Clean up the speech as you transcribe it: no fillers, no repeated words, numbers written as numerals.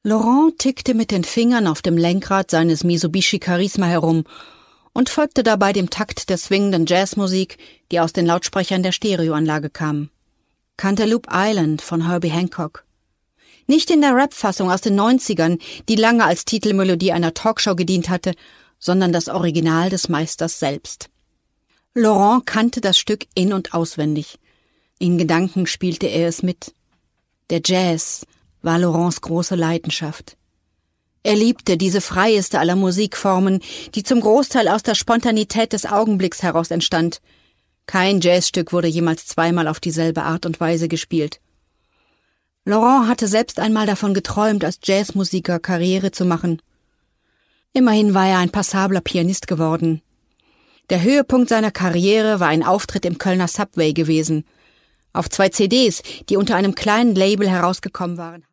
Laurent tickte mit den Fingern auf dem Lenkrad seines Mitsubishi Charisma herum und folgte dabei dem Takt der swingenden Jazzmusik, die aus den Lautsprechern der Stereoanlage kam. Cantaloupe Island von Herbie Hancock. Nicht in der Rap-Fassung aus den 90ern, die lange als Titelmelodie einer Talkshow gedient hatte, sondern das Original des Meisters selbst. Laurent kannte das Stück in- und auswendig. In Gedanken spielte er es mit. Der Jazz war Laurents große Leidenschaft. Er liebte diese freieste aller Musikformen, die zum Großteil aus der Spontanität des Augenblicks heraus entstand. Kein Jazzstück wurde jemals zweimal auf dieselbe Art und Weise gespielt. Laurent hatte selbst einmal davon geträumt, als Jazzmusiker Karriere zu machen. Immerhin war er ein passabler Pianist geworden. Der Höhepunkt seiner Karriere war ein Auftritt im Kölner Subway gewesen. Auf 2 CDs, die unter einem kleinen Label herausgekommen waren.